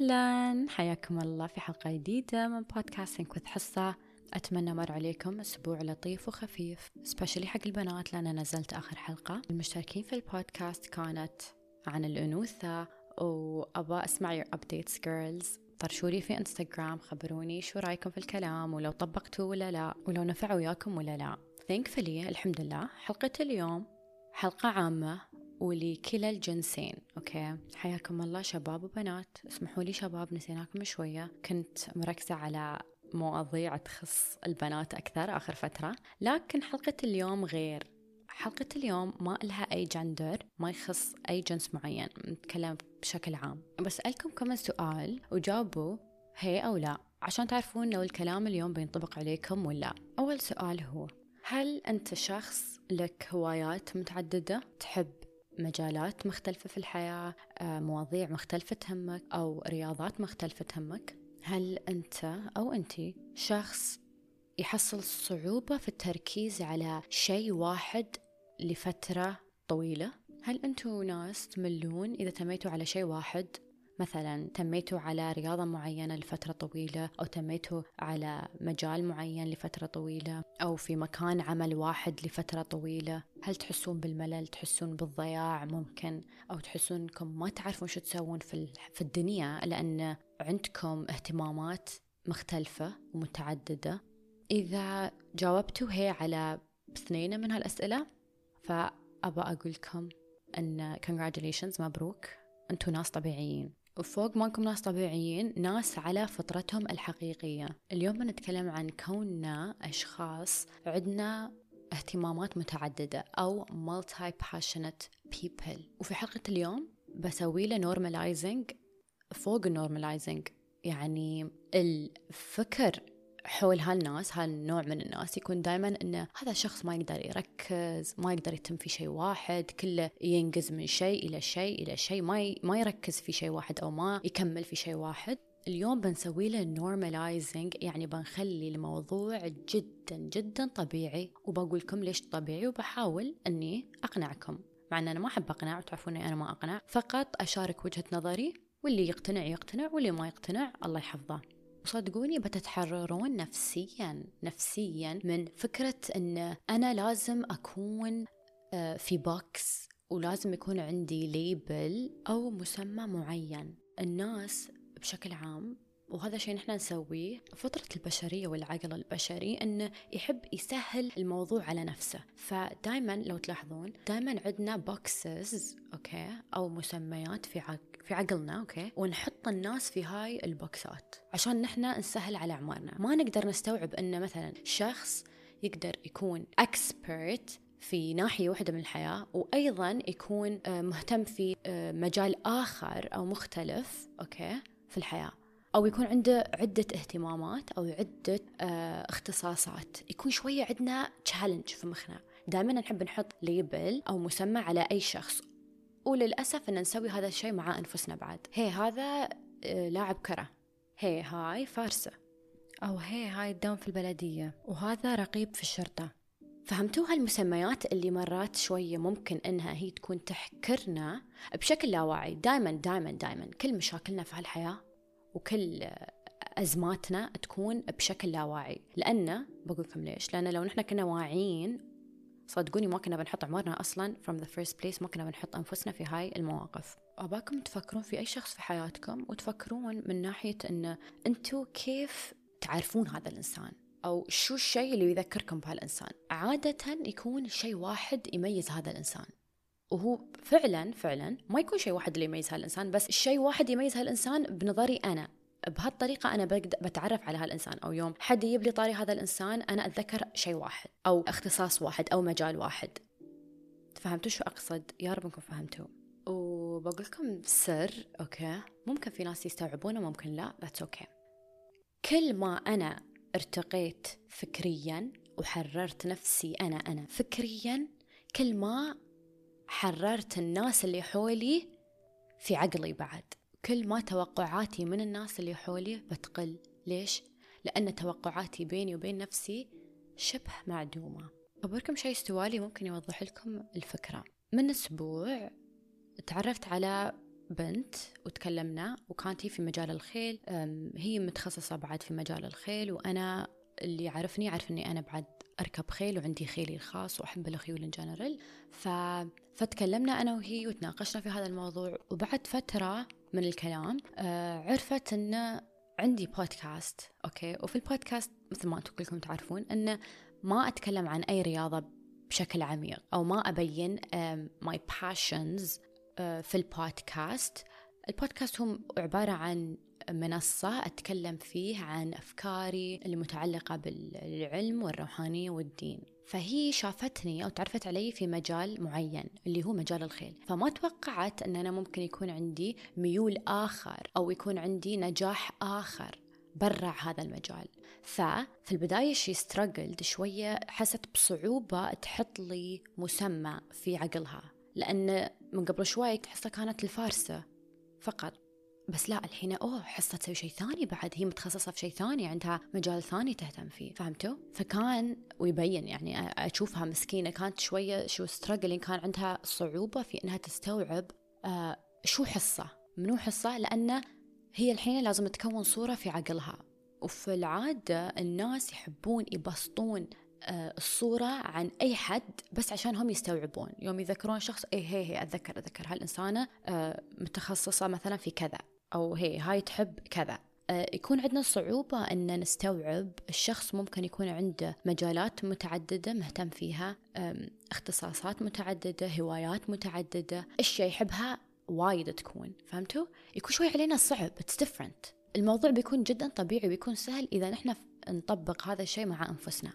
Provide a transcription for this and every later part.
أهلا، حياكم الله في حلقة جديدة من بودكاستنج with حصة. أتمنى مر عليكم أسبوع لطيف وخفيف، سبيشلي حق البنات لأن نزلت آخر حلقة. المشتركين في البودكاست كانت عن الأنوثة، وأبا أسمع your updates girls. طرشولي في انستغرام، خبروني شو رأيكم في الكلام، ولو طبقتوا ولا لا، ولو نفع وياكم ولا لا. thankfully الحمد لله حلقة اليوم حلقة عامة ولكلا الجنسين. أوكي، حياكم الله شباب وبنات. اسمحوا لي شباب نسيناكم شوية، كنت مركزة على مواضيع تخص البنات أكثر آخر فترة، لكن حلقة اليوم غير. حلقة اليوم ما إلها أي جندر، ما يخص أي جنس معين، نتكلم بشكل عام. بسألكم كم سؤال وجاوبوا هي أو لا عشان تعرفون لو الكلام اليوم بينطبق عليكم ولا. أول سؤال هو: هل أنت شخص لك هوايات متعددة، تحب مجالات مختلفة في الحياة، مواضيع مختلفة تهمك، أو رياضات مختلفة تهمك؟ هل أنت أو أنتي شخص يحصل صعوبة في التركيز على شيء واحد لفترة طويلة؟ هل أنتوا ناس تملون إذا تميتوا على شيء واحد؟ مثلا تميتوا على رياضة معينة لفترة طويلة، أو تميتوا على مجال معين لفترة طويلة، أو في مكان عمل واحد لفترة طويلة. هل تحسون بالملل، تحسون بالضياع ممكن، أو تحسون أنكم ما تعرفون شو تسوون في الدنيا لأن عندكم اهتمامات مختلفة ومتعددة؟ إذا جاوبتوا هي على اثنين من هالأسئلة فأبا أقولكم أن congratulations، مبروك، أنتوا ناس طبيعيين، وفوق ما أنكم ناس طبيعيين، ناس على فطرتهم الحقيقية. اليوم بنتكلم عن كوننا أشخاص عندنا اهتمامات متعددة أو multi-passionate people. وفي حلقة اليوم بسوي له normalizing فوق normalizing، يعني الفكر حول هالناس، هالنوع من الناس يكون دائما إن هذا الشخص ما يقدر يركز، ما يقدر يتم في شيء واحد، كله ينقز من شيء إلى شيء إلى شيء، ما يركز في شيء واحد أو ما يكمل في شيء واحد. اليوم بنسوي له normalizing، يعني بنخلي الموضوع جدا جدا طبيعي، وبقول لكم ليش طبيعي، وبحاول أني أقنعكم، مع أن أنا ما أحب أقنع، وتعرفوني أنا ما أقنع، فقط أشارك وجهة نظري، واللي يقتنع يقتنع، واللي ما يقتنع الله يحفظه. وصدقوني بتتحررون نفسيا من فكرة أن أنا لازم أكون في بوكس، ولازم يكون عندي ليبل أو مسمى معين. الناس بشكل عام، وهذا شيء نحن نسويه، فطرة البشرية والعقل البشري أنه يحب يسهل الموضوع على نفسه. فدايما لو تلاحظون دايما عندنا بوكسز، أوكي، أو مسميات في عقلنا، أوكي، ونحط الناس في هاي البوكسات عشان نحن نسهل على أعمارنا. ما نقدر نستوعب أن مثلا شخص يقدر يكون expert في ناحية واحدة من الحياة، وأيضا يكون مهتم في مجال آخر أو مختلف، أوكي، في الحياة، أو يكون عنده عدة اهتمامات أو عدة اختصاصات. يكون شوية عندنا تشالنج في مخنا، دائما نحب نحط ليبل أو مسمى على أي شخص، وللأسف أن نسوي هذا الشيء مع أنفسنا بعد. هذا لاعب كرة، هاي فارسة، أو هاي الدوام في البلدية، وهذا رقيب في الشرطة. فهمتوا هالمسميات اللي مرات شوية ممكن إنها هي تكون تحكرنا بشكل لا واعي. دايما كل مشاكلنا في هالحياة وكل أزماتنا تكون بشكل لا واعي. لأن بقولكم ليش، لأن لو نحن كنا واعيين صدقوني ما كنا بنحط عمرنا أصلا from the first place، ما كنا بنحط أنفسنا في هاي المواقف. أباكم تفكرون في أي شخص في حياتكم، وتفكرون من ناحية أن أنتوا كيف تعرفون هذا الإنسان، أو شو الشيء اللي يذكركم بهالإنسان. عادة يكون شيء واحد يميز هذا الإنسان، وهو فعلا ما يكون شيء واحد اللي يميز هالإنسان، بس الشيء واحد يميز هالإنسان بنظري أنا. بهالطريقة أنا بتعرف على هالإنسان، أو يوم حد يجيب لي طاري هذا الإنسان أنا أتذكر شيء واحد أو اختصاص واحد أو مجال واحد. فهمتوا شو أقصد؟ يا رب أنكم فهمتوا. وبقول لكم سر، أوكي، ممكن في ناس يستوعبونه ممكن لا، that's okay. كل ما أنا ارتقيت فكريا وحررت نفسي أنا فكريا، كل ما حررت الناس اللي حولي في عقلي بعد. كل ما توقعاتي من الناس اللي حولي بتقل. ليش؟ لأن توقعاتي بيني وبين نفسي شبه معدومة. أخبركم شيء استوالي ممكن يوضح لكم الفكرة. من أسبوع تعرفت على بنت وتكلمنا، وكانت هي في مجال الخيل، هي متخصصة بعد في مجال الخيل، وأنا اللي يعرفني يعرف أني أنا بعد أركب خيل وعندي خيلي الخاص وأحب الخيول إن جنرال. فتكلمنا أنا وهي وتناقشنا في هذا الموضوع، وبعد فترة من الكلام عرفت أن عندي بودكاست. أوكي، وفي البودكاست مثل ما أنتم كلكم تعرفون أن ما أتكلم عن أي رياضة بشكل عميق، أو ما أبين my passions في البودكاست. البودكاست هو عبارة عن منصة أتكلم فيه عن أفكاري المتعلقة بالعلم والروحانية والدين. فهي شافتني أو تعرفت علي في مجال معين اللي هو مجال الخيل، فما توقعت أن أنا ممكن يكون عندي ميول آخر أو يكون عندي نجاح آخر برع هذا المجال. ففي البداية شي استرجلد شوية، حست بصعوبة تحط لي مسمى في عقلها، لأن من قبل شوي تحسها كانت الفارسة فقط، بس لا الحين حصة تسوي شيء ثاني بعد، هي متخصصة في شيء ثاني، عندها مجال ثاني تهتم فيه. فهمتوا؟ فكان ويبين يعني أشوفها مسكينة كانت شوية struggling، كان عندها صعوبة في إنها تستوعب شو حصة منو حصة، لأن هي الحين لازم تكون صورة في عقلها. وفي العادة الناس يحبون يبسطون الصورة عن أي حد بس عشان هم يستوعبون. يوم يذكرون شخص هي أتذكر هالإنسانة متخصصة مثلا في كذا، أو هاي تحب كذا. يكون عندنا صعوبة أن نستوعب الشخص ممكن يكون عنده مجالات متعددة مهتم فيها، اختصاصات متعددة، هوايات متعددة، أشياء يحبها وايد تكون. فهمتوا؟ يكون شوي علينا صعب. It's different. الموضوع بيكون جدا طبيعي وبيكون سهل إذا نحن نطبق هذا الشيء مع أنفسنا.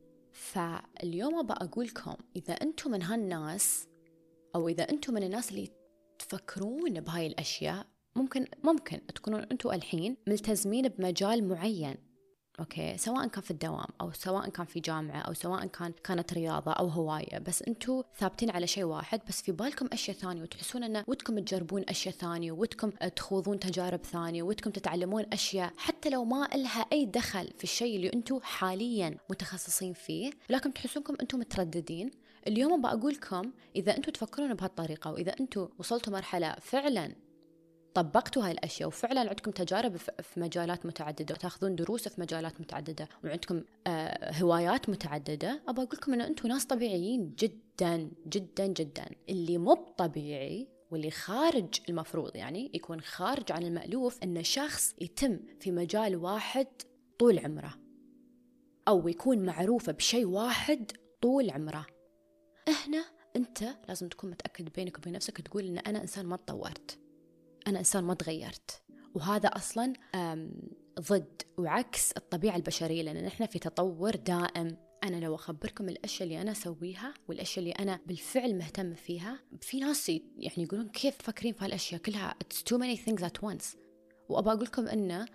فاليوم أبى أقولكم إذا أنتم من هالناس، أو إذا أنتم من الناس اللي تفكرون بهاي الأشياء، ممكن تكونون أنتم الحين ملتزمين بمجال معين، أوكي، سواء كان في الدوام أو سواء كان في جامعة أو سواء كانت رياضة أو هواية، بس أنتوا ثابتين على شيء واحد، بس في بالكم أشياء ثانية وتحسون أن ودكم تجربون أشياء ثانية، ودكم تخوضون تجارب ثانية، ودكم تتعلمون أشياء حتى لو ما إلها أي دخل في الشيء اللي أنتوا حاليا متخصصين فيه، لكن تحسونكم أنتم مترددين. اليوم بقولكم إذا أنتوا تفكرون بهالطريقة، وإذا أنتوا وصلتوا مرحلة فعلا طبقتوا هاي الأشياء وفعلا عندكم تجارب في مجالات متعددة وتاخذون دروس في مجالات متعددة وعندكم هوايات متعددة، أبى أقول لكم أن أنتم ناس طبيعيين جدا جدا جدا. اللي مو طبيعي واللي خارج المفروض يعني يكون خارج عن المألوف أن شخص يتم في مجال واحد طول عمره، أو يكون معروف بشيء واحد طول عمره. هنا أنت لازم تكون متأكد بينك وبين نفسك تقول أن أنا إنسان ما تطورت، أنا إنسان ما تغيرت. وهذا أصلاً ضد وعكس الطبيعة البشرية، لأن نحن في تطور دائم. أنا لو أخبركم الأشياء اللي أنا أسويها والأشياء اللي أنا بالفعل مهتم فيها، في ناس يعني يقولون كيف تفكرين في هالأشياء كلها، it's too many things at once. وأبى أقول لكم إنه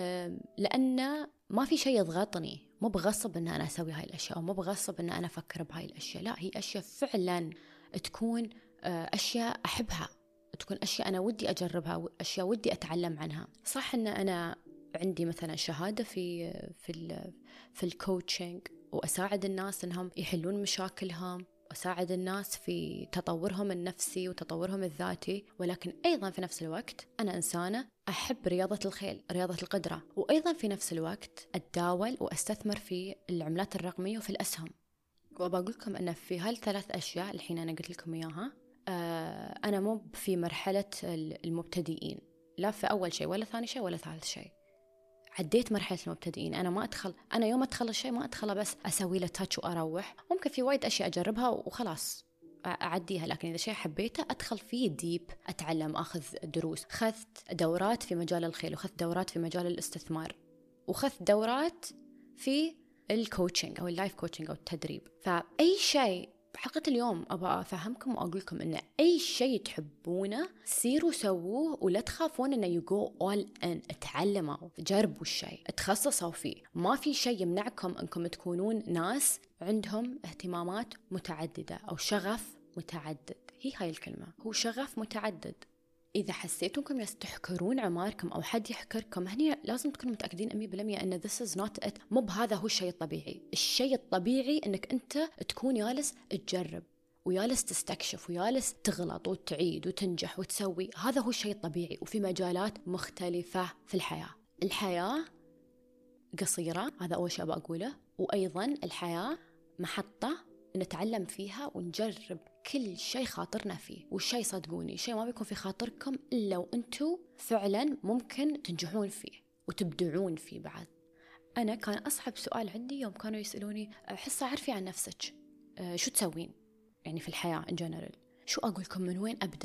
لأن ما في شيء يضغطني، مو بغصب إن أنا أسوي هاي الأشياء، أو مو بغصب إن أنا أفكر بهاي الأشياء، لا، هي أشياء فعلاً تكون أشياء أحبها، تكون أشياء أنا ودي أجربها، أشياء ودي أتعلم عنها. صح إن أنا عندي مثلا شهادة في الكوتشنج، وأساعد الناس إنهم يحلون مشاكلهم، وأساعد الناس في تطورهم النفسي وتطورهم الذاتي، ولكن أيضا في نفس الوقت أنا إنسانة أحب رياضة الخيل، رياضة القدرة، وأيضا في نفس الوقت أتداول وأستثمر في العملات الرقمية وفي الأسهم. وأقول لكم أن في هالثلاث أشياء الحين أنا قلت لكم إياها، أنا مو في مرحلة المبتدئين، لا في أول شيء ولا ثاني شيء ولا ثالث شيء. عديت مرحلة المبتدئين. أنا يوم أدخل الشيء ما أدخله بس أسوي له تاتش وأروح، ممكن في وايد أشياء أجربها وخلاص أعديها، لكن إذا شيء حبيته أدخل فيه ديب، أتعلم، أخذ دروس. خذت دورات في مجال الخيل، وخذت دورات في مجال الاستثمار، وخذت دورات في الكوتشنج أو اللايف كوتشنج أو التدريب. فأي شيء بحلقة اليوم أبغى أفهمكم وأقول لكم إن أي شيء تحبونه سيروا سووه، ولا تخافون إنه you go all in. اتعلموا، جربوا الشيء، تخصصوا فيه. ما في شيء يمنعكم إنكم تكونون ناس عندهم اهتمامات متعددة أو شغف متعدد. هاي الكلمة، هو شغف متعدد. إذا حسيتونكم تحكرون عماركم أو حد يحكركم، هني لازم تكونوا متأكدين 100% أن this is not it. مو بهذا هو الشيء الطبيعي. الشيء الطبيعي أنك أنت تكون جالس تجرب ويالس تستكشف ويالس تغلط وتعيد وتنجح وتسوي. هذا هو الشيء الطبيعي. وفي مجالات مختلفة في الحياة قصيرة، هذا أول شيء بقوله. وأيضا الحياة محطة نتعلم فيها ونجرب كل شيء خاطرنا فيه. والشيء صدقوني شيء ما بيكون في خاطركم إلا وأنتوا فعلا ممكن تنجحون فيه وتبدعون فيه بعد. أنا كان أصعب سؤال عندي يوم كانوا يسألوني حصة عرفي عن نفسك، شو تسوين يعني في الحياة in general. شو أقول لكم؟ من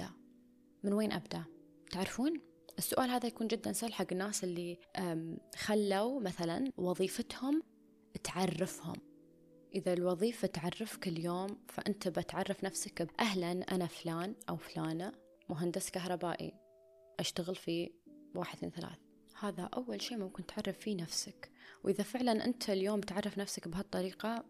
وين أبدأ؟ تعرفون السؤال هذا يكون جدا سهل حق الناس اللي خلوا مثلا وظيفتهم تعرفهم. إذا الوظيفة تعرفك اليوم، فأنت بتعرف نفسك أهلا أنا فلان أو فلانة مهندس كهربائي أشتغل في 1 2 3. هذا أول شيء ممكن تعرف فيه نفسك. وإذا فعلا أنت اليوم تعرف نفسك بهالطريقة،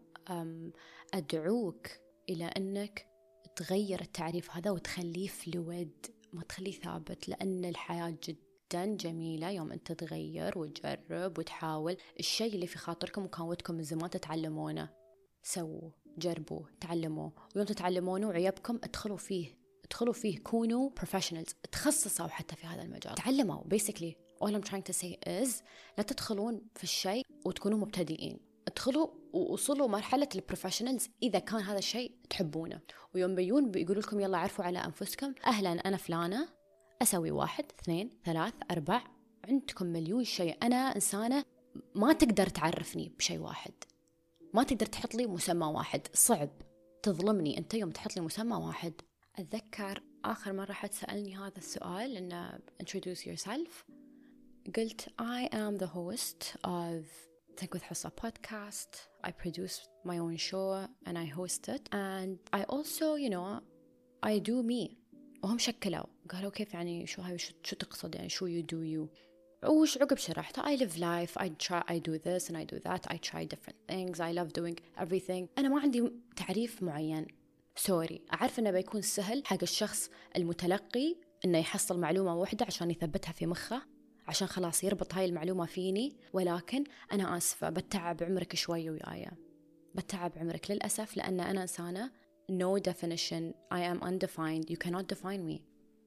أدعوك إلى أنك تغير التعريف هذا وتخليه فلويد، ما تخليه ثابت. لأن الحياة جدا جميلة يوم أنت تغير وتجرب وتحاول الشيء اللي في خاطركم وكان ودكم من زمان تتعلمونه. سووا، جربوا، تعلموا. ويوم تتعلمونه وعيبكم ادخلوا فيه، كونوا professionals، تخصصوا حتى في هذا المجال، تعلموا. basically all I'm trying to say is لا تدخلون في الشيء وتكونوا مبتدئين. ادخلوا ووصلوا مرحلة البروفيشنالز إذا كان هذا الشيء تحبونه. ويوم بيقولوا لكم يلا عرفوا على أنفسكم، أهلا أنا فلانة أسوي 1 2 3 4. عندكم مليون شيء. أنا إنسانة ما تقدر تعرفني بشيء واحد، ما تقدر تحط لي مسمى واحد. صعب تظلمني أنت يوم تحط لي مسمى واحد. أتذكر آخر مرة حد سألني هذا السؤال إنه introduce yourself. قلت I am the host of Think with Hassa podcast. I produce my own show and I host it, and I also I do me. وهم شكلوا قالوا كيف يعني شو هاي، شو تقصد يعني شو you do you. وش عقب شرحت I live life, I do this and I do that, I try different things, I love doing everything. أنا ما عندي تعريف معين. سوري، أعرف أنه بيكون سهل حق الشخص المتلقي أنه يحصل معلومة واحدة عشان يثبتها في مخه، عشان خلاص يربط هاي المعلومة فيني. ولكن أنا آسفة، بتعب عمرك شوي ويايا، بتعب عمرك للأسف، لأن أنا إنسانة no definition, I am undefined, you cannot define me.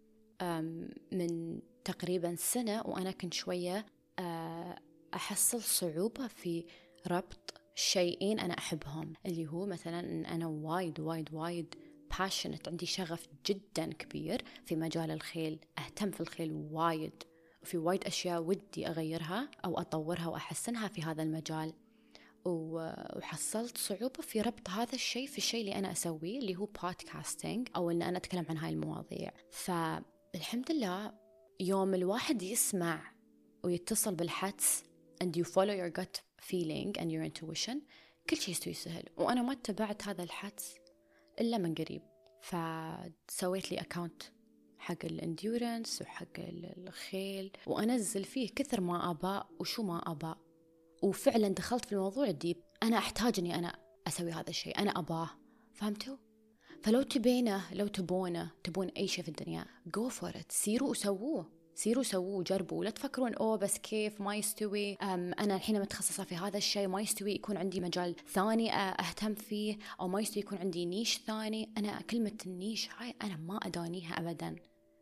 من تقريبا سنة وأنا كنت شوية أحصل صعوبة في ربط شيئين أنا أحبهم، اللي هو مثلا أن أنا وايد passionate، عندي شغف جدا كبير في مجال الخيل، أهتم في الخيل وايد، وفي وايد أشياء ودي أغيرها أو أطورها وأحسنها في هذا المجال. وحصلت صعوبة في ربط هذا الشيء في الشيء اللي أنا أسويه، اللي هو بودكاستينج، أو أن أنا أتكلم عن هاي المواضيع. فالحمد لله يوم الواحد يسمع ويتصل بالحدس and you follow your gut feeling and your intuition، كل شيء يستوي سهل. وأنا ما اتبعت هذا الحدس إلا من قريب، فسويت لي أكاونت حق الانديورنس وحق الخيل، وأنزل فيه كثر ما أباء وشو ما أباء. وفعلا دخلت في الموضوع الديب، أنا أحتاج أني أنا أسوي هذا الشيء، أنا أباه. فهمتوا؟ فلو تبون أي شيء في الدنيا go for it، سيروا وسووه وجربوا. لا تفكرون بس كيف ما يستوي، أنا الحين متخصصة في هذا الشيء، ما يستوي يكون عندي مجال ثاني أهتم فيه، أو ما يستوي يكون عندي نيش ثاني. أنا كلمة النيش هاي أنا ما أدانيها أبدا.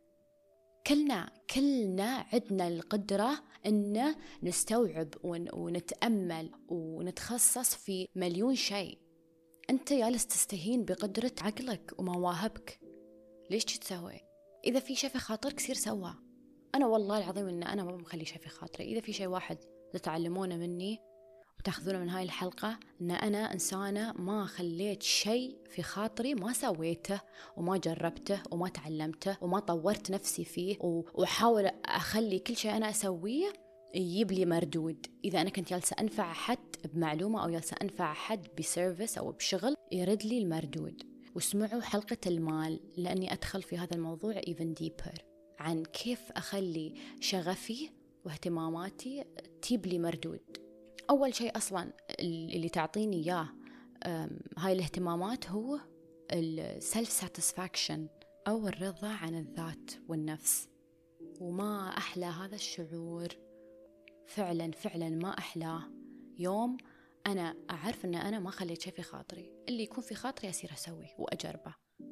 كلنا عندنا القدرة أن نستوعب ونتأمل ونتخصص في مليون شيء. أنت جالس تستهين بقدرة عقلك ومواهبك، ليش تسوي؟ إذا في شيء في خاطرك سير سوا. أنا والله العظيم أن أنا ما بخلي شيء في خاطري. إذا في شيء واحد تتعلمونه مني وتأخذونه من هاي الحلقة، أن أنا إنسانة ما خليت شيء في خاطري ما سويته وما جربته وما تعلمته وما طورت نفسي فيه، وحاول أخلي كل شيء أنا أسويه يجيب لي مردود. إذا أنا كنت جالسة أنفع أحد بمعلومة أو جالسة أنفع أحد بسيرفيس أو بشغل، يرد لي المردود. واسمعوا حلقة المال، لأني أدخل في هذا الموضوع even deeper، عن كيف أخلي شغفي واهتماماتي تجيب لي مردود. أول شيء أصلا اللي تعطيني إياه هاي الاهتمامات هو السلف ساتسفاكشن، أو الرضا عن الذات والنفس. وما أحلى هذا الشعور، فعلا ما أحلاه يوم أنا أعرف أن أنا ما خليت شيء في خاطري. اللي يكون في خاطري أسير أسويه وأجربه.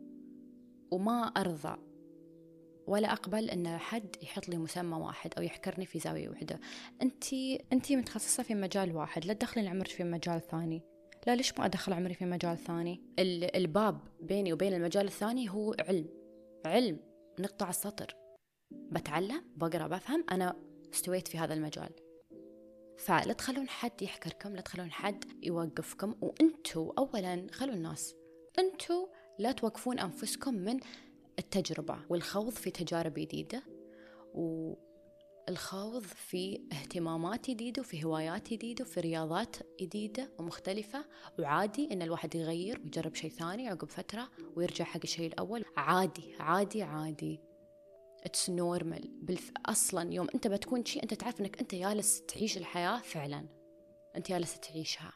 وما أرضى ولا أقبل أن حد يحط لي مسمى واحد أو يحكرني في زاوية واحدة. أنتي متخصصة في مجال واحد، لا تدخلين عمرك في مجال ثاني. لا، ليش ما أدخل عمري في مجال ثاني؟ الباب بيني وبين المجال الثاني هو علم، نقطة على السطر. بتعلم، بقرأ، بفهم، أنا استويت في هذا المجال. فلا تخلون حد يحكركم، لا تخلون حد يوقفكم. وأنتوا أولا خلوا الناس، أنتوا لا توقفون أنفسكم من التجربة والخوض في تجارب جديدة، والخوض في اهتمامات جديدة وفي هوايات جديدة وفي رياضات جديدة ومختلفة. وعادي إن الواحد يغير ويجرب شيء ثاني عقب فترة ويرجع حق الشيء الأول. عادي عادي عادي، it's normal. أصلا يوم أنت بتكون شيء أنت تعرف أنك أنت جالس تعيش الحياة فعلا، أنت جالس تعيشها.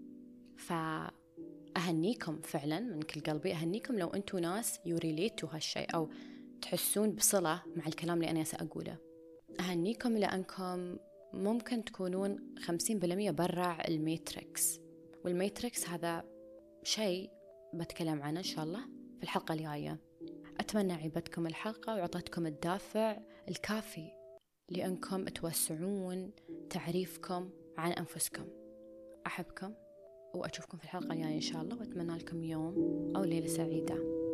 فأهنيكم فعلا من كل قلبي، أهنيكم لو أنتوا ناس يوريليتوا هالشيء أو تحسون بصلة مع الكلام اللي أنا سأقوله. أهنيكم لأنكم ممكن تكونون 50% برا الميتريكس، والميتريكس هذا شيء بتكلم عنه إن شاء الله في الحلقة الجاية. أتمنى عجبتكم الحلقة وعطتكم الدافع الكافي لأنكم توسعون تعريفكم عن أنفسكم. أحبكم وأشوفكم في الحلقة الجاية إن شاء الله، وأتمنى لكم يوم أو ليلة سعيدة.